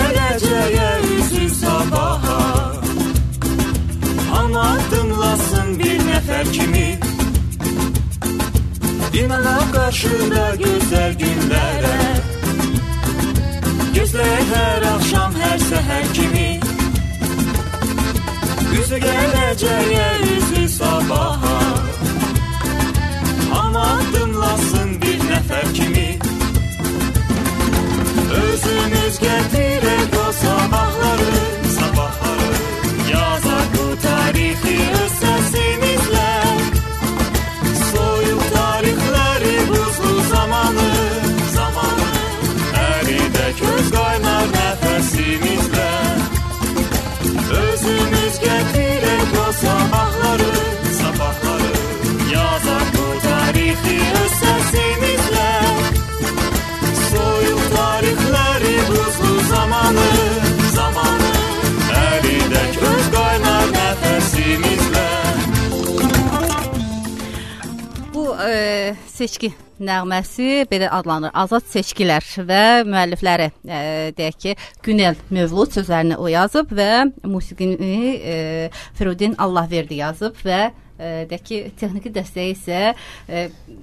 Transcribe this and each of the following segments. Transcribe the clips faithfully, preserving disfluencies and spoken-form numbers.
gələcəyə üzü sabaha. Amma addımlasın bir nəfər kimi, İnanaq qarşıda gözəl günlərə, gözləyək hər axşam, hər səhər kimi, üzü gələcəyə üzü sabaha. Amma addımlasın bir nəfər kimi, özümüz gətirək o sabahları, sabahları, yazaq bu tarixi öz səsimizlə, soyuq tarixləri buzlu zamanı, zamanı, əridək öz qaynar nəfəsimizlə, özümüz gətirək o sabahları, sabahları, yazaq bu tarixi öz səsimizlə, soyuq tarixləri buzlu zamanı, zamanı, əridək öz qaynar nəfəsimizlə. Bu e, seçki nəğməsi belə adlanır. Azad seçkilər və müəllifləri e, deyək ki, Günel Mövlud sözlərini o yazıb və musiqini e, Firudin Allahverdi yazıb və e, deyək ki, texniki dəstəyi isə e,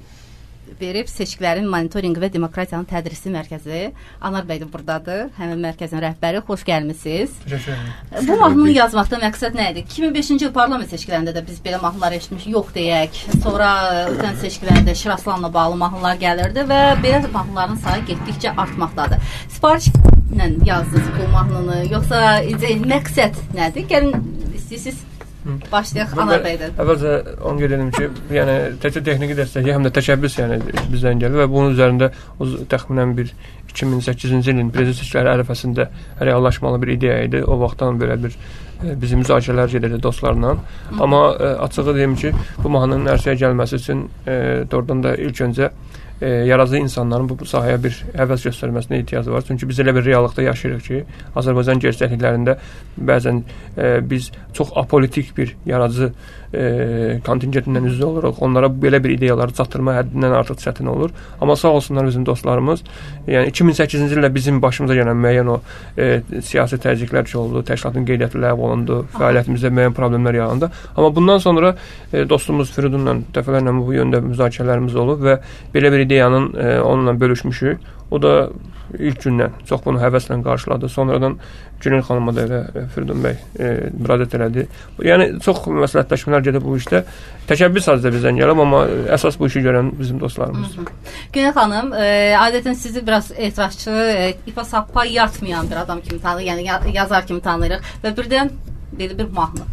verib seçkilərin monitorinqi və demokratiyanın tədrisi mərkəzi. Anar bəy də buradadır, həmin mərkəzin rəhbəri. Xoş gəlmisiniz. Təşəkkür ederim. Bu mahnını yazmaqda məqsəd nə idi? iki min beşinci il parlament seçkilərində də biz belə mahnılar eşitmiş, yox deyək. Sonra ötən seçkilərdə Şiraslanla bağlı mahnılar gəlirdi və belə mahnıların sayı getdikcə artmaqdadır. Sifarişlə yazdınız bu mahnını, yoxsa məqsəd nədir? Gəlin istəyirsiniz başlayaq Anar bəydən. Əvvəlcə onu qeyd edim ki, yəni təkcə texniki dəstək, həm də təşəbbüs yəni bizdən gəlir və bunun üzərində o təxminən bir iki min səkkizinci ilin prezident seçkiləri ərəfəsində reallaşmalı bir ideya idi. O vaxtdan belə bir bizim müzakirələr gedirdi dostlarla. Hı. Amma ə, açığı deyim ki, bu mahnının ərsəyə gəlməsi üçün ə, doğrudan da ilk öncə E, yaradıcı insanların bu, bu sahəyə bir həvəs göstərməsinə ehtiyacı var. Çünki biz elə bir reallıqda yaşayırıq ki, Azərbaycan gerçəkliklərində bəzən e, biz çox apolitik bir yaradıcı e, kontingentindən üzv oluruq. Onlara belə bir ideyaları çatdırma həddindən artıq çətin olur. Amma sağ olsunlar bizim dostlarımız. Yəni iki min səkkizinci ildə bizim başımıza gələn müəyyən o e, siyasi təzyiqlər ki oldu, təşkilatın qeydiyyatı ləğv olundu, fəaliyyətimizdə müəyyən problemlər yarandı. Amma bundan sonra e, dostumuz Firudunla dəfələrlə bu yöndə müzakirələrimiz olub və belə bir ideyanın e, onunla bölüşmüşük. O da ilk gündən çox bunu həvəslə qarşıladı. Sonradan Günel xanıma da elə Firidun bəy e, müraciət elədi. Yəni çox məsləhətləşmələr gedib bu işdə. Təşəbbüs azda bizdən gəlib, amma əsas bu işi görən bizim dostlarımızdır. Günel xanım, e, adətən sizi biraz etirazçı, e, ipa sappa yatmayan bir adam kimi tanıyırıq, yəni yazar kimi tanıyırıq və birdən belə bir mahnı.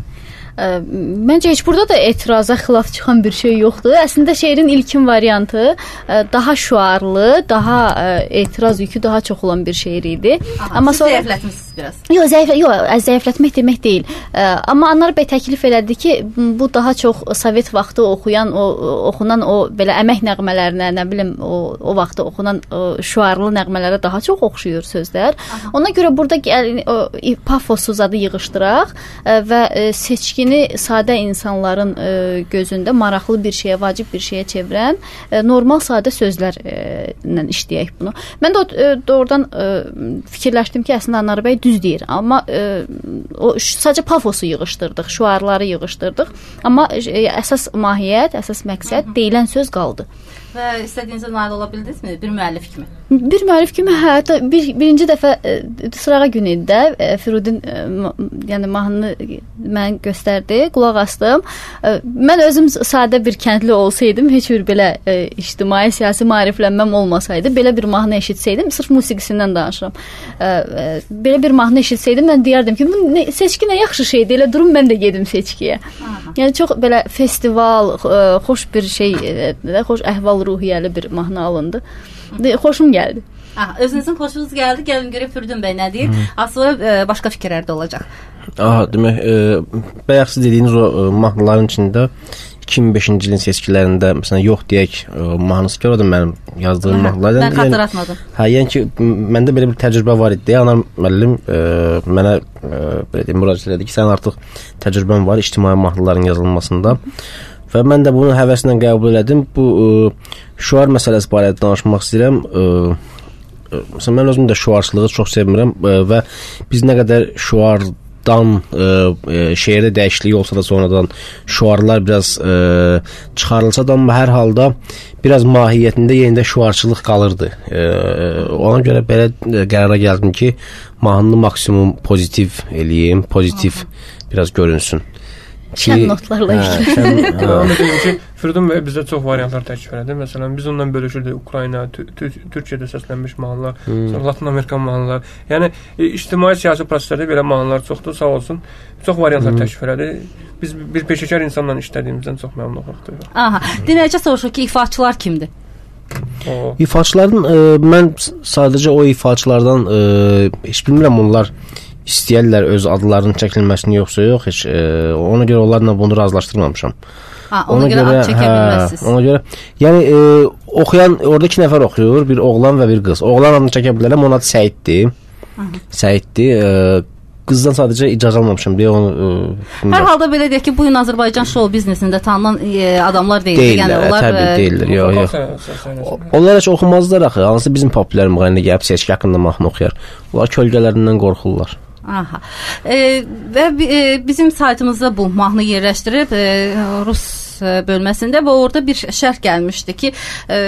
Məncə heç burada da etiraza xilaf çıxan bir şey yoxdur. Əslində şeirin ilkin variantı daha şüarlı, daha etiraz yükü daha çox olan bir şeir idi. Aha, amma siz sonra zəiflətmisiniz biraz. Yox, zəif, yox, zəiflətmək demək deyil. Amma Anar bəy təklif elədi ki, bu daha çox Sovet vaxtı oxuyan, o oxunan o belə əmək nəğmələrinə, nə bilim, o o vaxtı oxunan o şüarlı nəğmələrə daha çox oxşuyur sözlər. Aha. Ona görə burada o pafosu zadı yığışdıraq və seçkin sadə insanların e, gözündə maraqlı bir şeyə, vacib bir şeyə çevirən e, normal sadə sözlərlə e, işləyək bunu. Mən də e, doğrudan e, fikirləşdim ki, əslində Anar bəy düz deyir. Amma e, o sadəcə pafosu yığışdırdıq, şüarları yığışdırdıq. Amma e, əsas mahiyyət, əsas məqsəd deyilən söz qaldı. Və istədiyinizə nail ola bildinizmi? Bir müəllif kimi. Bir müəllif kimi, hə, bir, birinci dəfə e, sırağa günü idi də e, Firudin e, ma, yəni mahnını mən göstərdi, qulaq astım. E, mən özüm sadə bir kəndli olsaydım, heç bir belə e, ictimai siyasi maariflənməm olmasaydı, belə bir mahnı eşitsəydim, sırf musiqisindən danışıram. E, e, belə bir mahnı eşitsəydim, mən deyərdim ki, bu ne, seçki nə yaxşı şeydir, elə durum mən də gedim seçkiyə. Aha. Yəni çox belə festival, e, xoş bir şey, e, xoş əhval ruhiyyəli bir mahnı alındı. De, xoşum gəldi. Ah, özünüzün xoşunuz gəldi. Gəlin görək Firidun bəy nə deyir. Az sonra e, başqa fikirlər də olacaq. Aha, demək, e, bayaq siz dediyiniz o e, mahnıların içində iki min beşinci ilin seçkilərində məsələn yox deyək e, mahnısı ki, o da mənim yazdığım mahnılardan. Mən xatırlatmadım. Yəni, hə, yəni ki, məndə belə bir təcrübə var idi. Anar müəllim e, mənə e, belə deyim, müraciət elədi ki, sən artıq təcrübən var ictimai mahnıların yazılmasında. Və mən də bunu həvəslə qəbul elədim. Bu e, şüar məsələsi barədə danışmaq istəyirəm. E, məsələn mən özüm də şüarçılığı çox sevmirəm və biz nə qədər şüardan e, e, şeirdə dəyişiklik olsa da sonradan şüarlar biraz e, çıxarılsa da amma hər halda biraz mahiyyətində yenə də şüarçılıq qalırdı. E, ona görə belə qərara gəldim ki, mahnını maksimum pozitiv eləyim, pozitiv biraz görünsün. Şən notlarla işləyir. Onu deyim ki, Firidun bəy bizdə çox variantlar təklif elədi. Məsələn, biz ondan bölüşürdük Ukrayna, Türkiyədə səslənmiş mahnılar, hmm. Latin Amerikan mahnılar. Yəni ictimai siyasi proseslərdə belə mahnılar çoxdur, sağ olsun. Çox variantlar hmm. təklif elədi. Biz bir peşəkar insanla işlədiyimizdən çox məmnunluq. Aha. Dinləyicə soruşur ki, ifaçılar kimdir? O. İfaçıların e, mən sadəcə o ifaçılardan e, heç bilmirəm onlar istəyirlər öz adlarının çəkilməsini yoxsa yox, heç e, ona görə onlarla bunu razılaşdırmamışam. Ha, ona, ona görə, görə ad çəkə bilməzsiniz. Ona görə, yəni e, oxuyan orada iki nəfər oxuyur, bir oğlan və bir qız. Oğlan adını çəkə bilərəm, onun adı Səiddir. Səiddir. E, qızdan sadəcə icazə almamışam deyə onu. E, Hər halda belə deyək ki, bu gün Azərbaycan show biznesində tanınan e, adamlar deyil. Deyirlər, yəni onlar təbii e, deyirlər. Yox, yox. Onlar heç oxumazlar axı. Hansı bizim populyar müğənni gəlib seçki haqqında mahnı oxuyar. Onlar kölgələrindən qorxurlar. Aha. E, və e, bizim saytımızda bu mahnı yerləşdirib e, rus e, bölməsində və orada bir şərh gəlmişdi ki, e,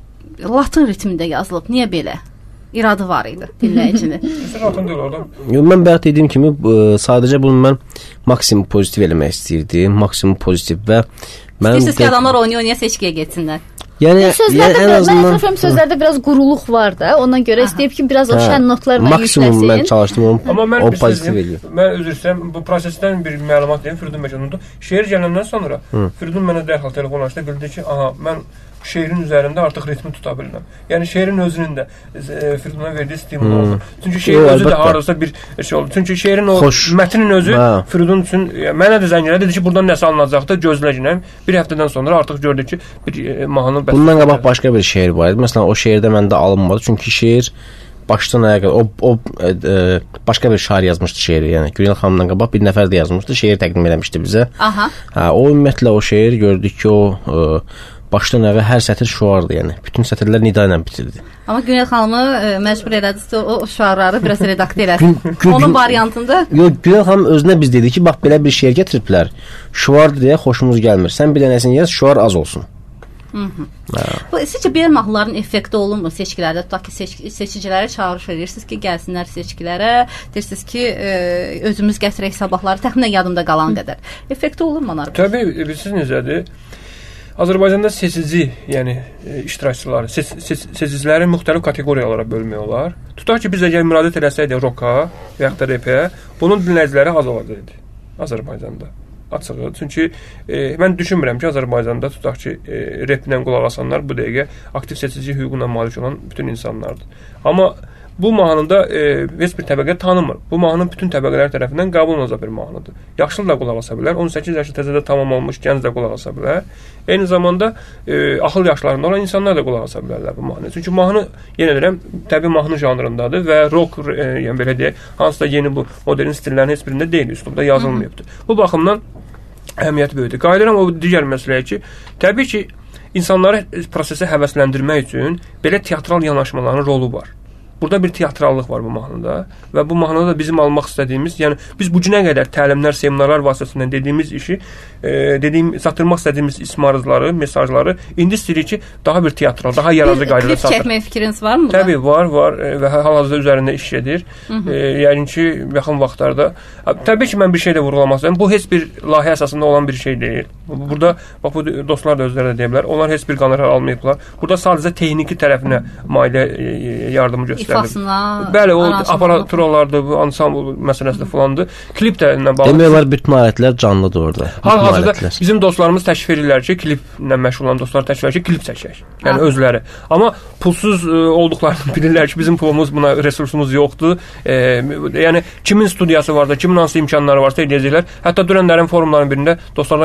Latın ritmində yazılıb. Niyə belə? İradı var idi dinləyicinin. Latın deyil orada. Mən bayaq dediyim kimi e, sadəcə bunu mən maksimum pozitiv eləmək istəyirdim. Maksimum pozitiv və mən İstəyirsiniz ki, adamlar oynaya-oynaya seçkiyə getsinlər. Yəni, sözlərdə yəni, mən azından, ətrafım sözlərdə biraz quruluq var da, ona görə istəyib ki, biraz o şən notlarla maksimum yükləsin. Mən çalışdım onu, amma mən o pozitiv eləyim. Mən üzr istəyirəm, bu prosesdən bir məlumat deyim, Firidun Məkanundu. Şeir gələndən sonra Hı. Firidun mənə dərhal telefon açdı, bildi ki, aha, mən şeirin üzərində artıq ritmi tuta bilirəm. Yəni şeirin özünün də e, Firiduna verdiyi stimul hmm. oldu. Çünki şeir Yo, özü də hardasa bir şey oldu. Çünki şeirin o Xoş. mətnin özü ha. Firidun üçün yəni, mənə də zəng elədi, dedi ki, buradan nəsə alınacaqdı, gözləyəcəm. Bir həftədən sonra artıq gördük ki, bir e, mahnı bəs. Bundan qabaq başqa bir şeir var idi. Məsələn, o şeirdə məndə alınmadı. Çünki şeir başdan ayağa o, o e, başqa bir şair yazmışdı şeiri. Yəni Günel xanımdan qabaq bir nəfər də yazmışdı, şeir təqdim eləmişdi bizə. Aha. Ha, o ümumiyyətlə o şeir gördük ki, o e, başdan ayağa hər sətir şüardır, yəni. Bütün sətirlər nida ilə bitirdi. Amma Günel xanımı e, məcbur elədi o, o şüarları biraz redaktə eləsin. Onun variantında. Yox, Günel xanım özünə biz dedi ki, bax belə bir şeir gətiriblər. Şüardır deyə xoşumuz gəlmir. Sən bir dənəsini yaz, şüar az olsun. Mhm. Bu sizcə belə mahnıların effekti olunmur seçkilərdə? Tutaq ki, seç seçicilərə çağırış edirsiniz ki, gəlsinlər seçkilərə. Deyirsiniz ki, e, özümüz gətirək sabahları, təxminən yadımda qalan qədər. Effekti olunmur onlar? Təbii, bilirsiniz necədir? Azərbaycanda seçici, yəni e, iştirakçıları, seç, seç, seçiciləri müxtəlif kateqoriyalara bölmək olar. Tutaq ki, biz əgər müraciət eləsəydik roka və yaxud da repə, bunun dinləyiciləri az olacaqdı Azərbaycanda. Açığı. Çünki e, mən düşünmürəm ki, Azərbaycanda tutaq ki, e, replə qulaq asanlar bu dəqiqə aktiv seçici hüququna malik olan bütün insanlardır. Amma bu mahnıda e, heç bir təbəqə tanımır. Bu mahnı bütün təbəqələr tərəfindən qəbul olunacaq bir mahnıdır. Yaşlı da qulaq asa bilər, on səkkiz yaşı təzədə tamam olmuş gənc də qulaq asa bilər. Eyni zamanda e, axıl yaşlarında olan insanlar da qulaq asa bilərlər bu mahnıya. Çünki mahnı, yenə deyirəm, təbii mahnı janrındadır və rock, e, yəni belə deyək, hansısa yeni bu modern stillərin heç birində deyil, üslubda yazılmayıbdır. Bu baxımdan əhəmiyyəti böyükdür. Qayıdıram o digər məsələyə ki, təbii ki, insanları prosesə həvəsləndirmək üçün belə teatral yanaşmaların rolu var. Burada bir teatrallıq var bu mahnıda və bu mahnıda da bizim almaq istədiyimiz, yəni biz bu günə qədər təlimlər, seminarlar vasitəsilə dediyimiz işi, e, dediyim, çatdırmaq istədiyimiz ismarızları, mesajları indi istəyirik ki, daha bir teatral, daha yaradıcı qaydada çatdıraq. Klip çəkmək fikriniz var mı? Təbii, var, var e, və hal-hazırda üzərində iş gedir. E, yəni ki, yaxın vaxtlarda təbii ki, mən bir şey də vurğulamaq istəyirəm. Bu heç bir layihə əsasında olan bir şey deyil. Burada bax bu dostlar da özləri də deyə bilər. Onlar heç bir qonorar almayıblar. Burada sadəcə texniki tərəfinə maliyyə e, yardımı göstərir. İfasına, bəli, o aparaturalardır, bu ansambl məsələsi falandır. Klip də ilə bağlı. Demək olar bütün alətlər canlıdır orada. Hal-hazırda bizim dostlarımız təşkil edirlər ki, kliplə məşğul olan dostlar təşkil edirlər ki, klip çəkək. Yəni ha. özləri. Amma pulsuz e, olduqlarını bilirlər ki, bizim pulumuz buna, resursumuz yoxdur. E, yəni kimin studiyası varsa, kimin hansı imkanları varsa edəcəklər. Hətta dünənlərin forumların birində dostlardan biri dedi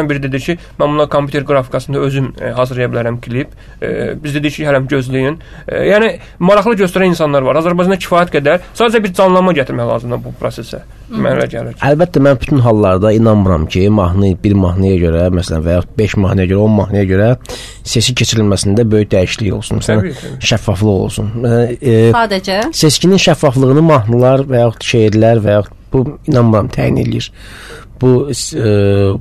ki, mən buna kompüter qrafikasında özüm e, hazırlaya bilərəm klip. E, biz dedik ki, hələm gözləyin. E, yəni maraqlı göstərən insanlar var. Azərbaycanda kifayət qədər sadəcə bir canlanma gətirmək lazımdır bu prosesə. Mənə gəlir ki. Əlbəttə mən bütün hallarda inanmıram ki, mahnı bir mahnıya görə, məsələn və ya beş mahnıya görə, on mahnıya görə sesi keçirilməsində böyük dəyişiklik olsun. Məsələn, şəffaflıq olsun. E, Sadəcə seçkinin şəffaflığını mahnılar və ya şeirlər və ya bu inanmıram təyin eləyir. Bu e,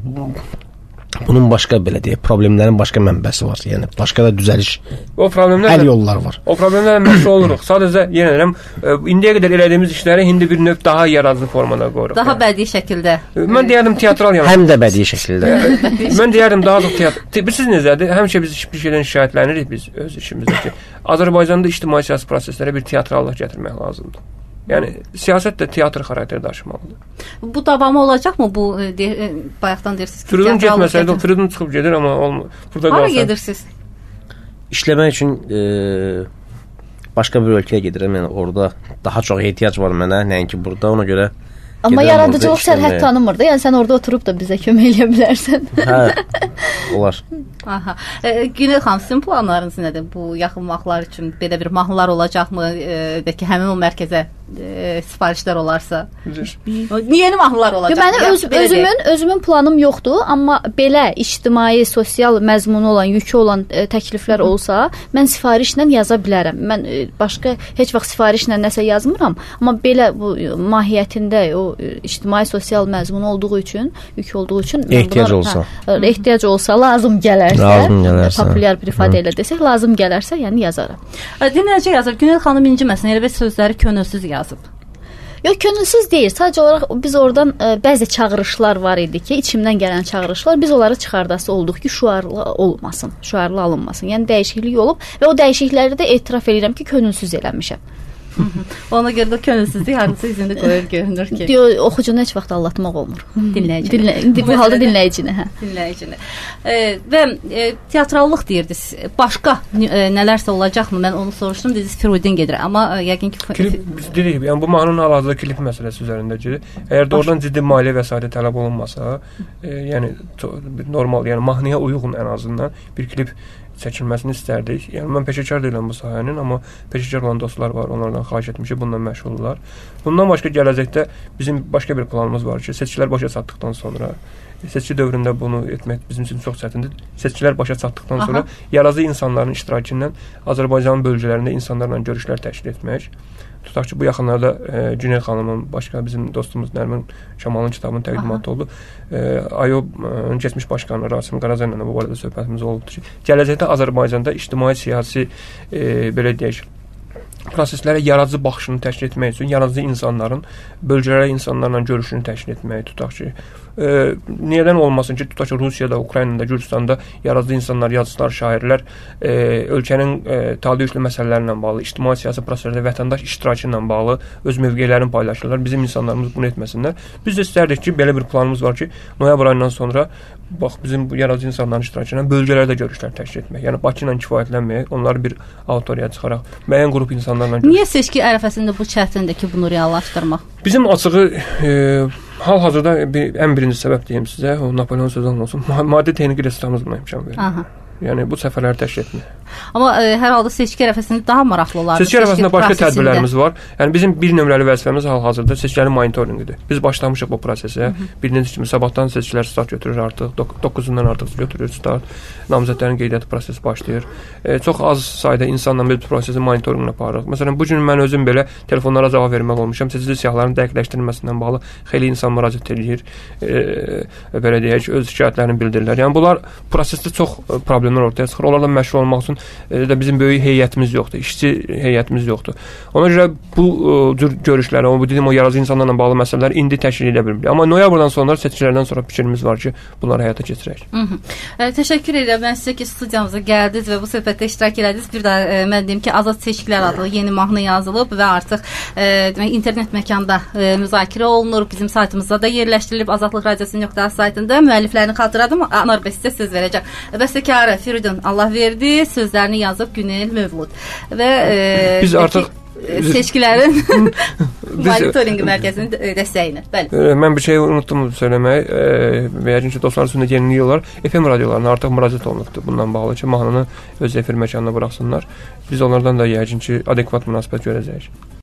bunun başqa belə deyə problemlərin başqa mənbəsi var. Yəni başqa da düzəliş o problemlər həll yolları var. O problemlərlə məşğul oluruq. Sadəcə yenə deyirəm, indiyə qədər elədiyimiz işləri indi bir növ daha yaradıcı formada qoyuruq. Daha yəni. Bədii şəkildə. Mən deyərdim teatral yəni. Həm də bədii şəkildə. Mən deyərdim daha çox teatr. Bilirsiniz necədir? Həmişə biz bir şeydən şikayətlənirik biz öz işimizdə ki, Azərbaycanda ictimai siyasi proseslərə bir teatrallıq gətirmək lazımdır. Yəni siyasət də teatr xarakteri daşımalıdır. Bu davamı olacaqmı bu de, bayaqdan deyirsiniz ki, Firidun getməsəydi, o Firidun çıxıb gedir, amma olmur. Burada qalsa. Hara gedirsiniz? İşləmək üçün e, başqa bir ölkəyə gedirəm. Yəni orada daha çox ehtiyac var mənə, nəinki burada. Ona görə amma yaradıcılıq sərhəd tanımır da. Yəni sən orada oturub da bizə kömək eləyə bilərsən. Hə. Olar. Aha. E, Günel xanım, sizin planlarınız nədir bu yaxın vaxtlar üçün? Belə bir mahnılar olacaqmı? E, də ki, həmin o mərkəzə e, sifarişlər olarsa. Yeni mahnılar olacaq. Mənim öz, özümün özümün planım yoxdur, amma belə ictimai, sosial məzmunu olan, yükü olan e, təkliflər olsa, mən sifarişlə yaza bilərəm. Mən e, başqa heç vaxt sifarişlə nəsə yazmıram, amma belə bu mahiyyətində o e, ictimai, sosial məzmun olduğu üçün, yük olduğu üçün ehtiyac bunlar, olsa, hə, ehtiyac olsa, lazım gələrsə, lazım gələrsə, populyar bir ifadə ilə desək, lazım gələrsə, yəni yazaram. Dinləyicə yazır, Günel xanım inciməsin, elə bir sözləri könülsüz yazıb. Yox, könülsüz deyil. Sadəcə olaraq biz oradan ə, bəzi çağırışlar var idi ki, içimdən gələn çağırışlar, biz onları çıxardası olduq ki, şüarlı olmasın, şüarlı alınmasın. Yəni dəyişiklik olub və o dəyişiklikləri də etiraf edirəm ki, könülsüz eləmişəm. Ona görə də könülsüzlük harısı izində qoyur görünür ki. Diyor, oxucunu heç vaxt aldatmaq olmur. Dinləyici. Dinlə, bu halda dinləyicinə, hə. Dinləyicinə. E, və e, teatrallıq deyirdiniz. Başqa e, nələrsə olacaqmı? Mən onu soruşdum. Dediniz Firidun gedir. Amma e, yəqin ki klip biz dedik, yəni bu mahnının hal-hazırda klip məsələsi üzərindədir. Əgər doğrudan ciddi maliyyə vəsaiti tələb olunmasa, e, yəni normal, yəni mahnıya uyğun ən azından bir klip çəkilməsini istərdik. Yəni mən peşəkar deyiləm bu sahənin, amma peşəkar olan dostlar var, onlardan xahiş etmişik, bununla məşğuldurlar. Bundan başqa gələcəkdə bizim başqa bir planımız var ki, seçkilər başa çatdıqdan sonra, seçki dövründə bunu etmək bizim üçün çox çətindir. Seçkilər başa çatdıqdan sonra Aha. yaradıcı insanların iştirakı ilə Azərbaycanın bölgələrində insanlarla görüşlər təşkil etmək. Tutaq ki, bu yaxınlarda e, Günel xanımın, başqa bizim dostumuz Nərmin Şamalın kitabının təqdimatı oldu. E, AYOB keçmiş başqanı Rasim Qaraca ilə bu barədə söhbətimiz olubdur ki, gələcəkdə Azərbaycanda ictimai siyasi e, belə deyək, proseslərə yaradıcı baxışını təşkil etmək üçün yaradıcı insanların bölgələrə insanlarla görüşünü təşkil etməyi tutaq ki, e, niyyədən olmasın ki, tutaq ki, Rusiyada, Ukraynada, Gürcüstanda yaradıcı insanlar, yazıçılar, şairlər e, ölkənin e, talihli məsələlərlə bağlı, ictimai siyasi proseslərdə vətəndaş iştirakı ilə bağlı öz mövqelərini paylaşırlar. Bizim insanlarımız bunu etməsinlər. Biz də istərdik ki, belə bir planımız var ki, noyabr ayından sonra bax bizim bu yaradıcı insanların iştirakı ilə bölgələrdə görüşlər təşkil etmək. Yəni Bakı ilə kifayətlənməyək, onları bir auditoriyaya çıxaraq müəyyən qrup insanlarla görüşmək. Niyə seçki ərəfəsində bu çətindir ki, bunu reallaşdırmaq? Bizim açığı e, hal-hazırda bir, ən birinci səbəb deyim sizə, o Napoleon sözü olsun, maddi texniki resurslarımız buna imkan verir. Aha. Yəni bu səfərləri təşkil etmək. Amma e, hər halda seçki ərəfəsində daha maraqlı olar. Seçki ərəfəsində başqa tədbirlərimiz var. Yəni bizim bir nömrəli vəzifəmiz hal-hazırda seçkilərin monitorinqidir. Biz başlamışıq bu prosesə. Birinci kimi sabahdan seçkilər start götürür artıq. doqquzundan artıq götürür start. Namizədlərin qeydiyyatı prosesi başlayır. E, çox az sayda insanla biz bu prosesi monitorinqlə aparırıq. Məsələn, bu gün mən özüm belə telefonlara cavab vermək olmuşam. Seçici siyahıların dəqiqləşdirilməsindən bağlı xeyli insan müraciət edir. E, belə deyək, öz şikayətlərini bildirirlər. Yəni bunlar prosesdə çox problemlər ortaya çıxır. Onlarla məşğul olmaq üçün də bizim böyük heyətimiz yoxdur, işçi heyətimiz yoxdur. Ona görə bu cür görüşləri, o bu dedim o yaradıcı insanlarla bağlı məsələlər indi təşkil edə bilmirik. Amma noyabrdan sonra seçkilərdən sonra fikrimiz var ki, bunları həyata keçirək. E, təşəkkür edirəm. Mən sizə ki, studiyamıza gəldiniz və bu söhbətdə iştirak elədiniz. Bir də e, mən deyim ki, Azad Seçkilər adlı yeni mahnı yazılıb və artıq e, demək internet məkanda e, müzakirə olunur. Bizim saytımızda da yerləşdirilib azadlıq radiosu nöqtə az saytında. Müəlliflərini xatırladım. Anar bəy sizə söz verəcəm. Bəstəkarı Firidun Allah verdi, sözlərini yazıb Günel Mövlud. Və e, biz artıq seçkilərin monitorinq mərkəzinin dəstəyinə. Bəli. Mən bir şey unutdum söyləmək. Və yəqin ki, dostlar üçün də yenilik olar. F M radiolarına artıq müraciət olunubdur bundan bağlı ki, mahnını öz efir məkanına buraxsınlar. Biz onlardan da yəqin ki, adekvat münasibət görəcəyik.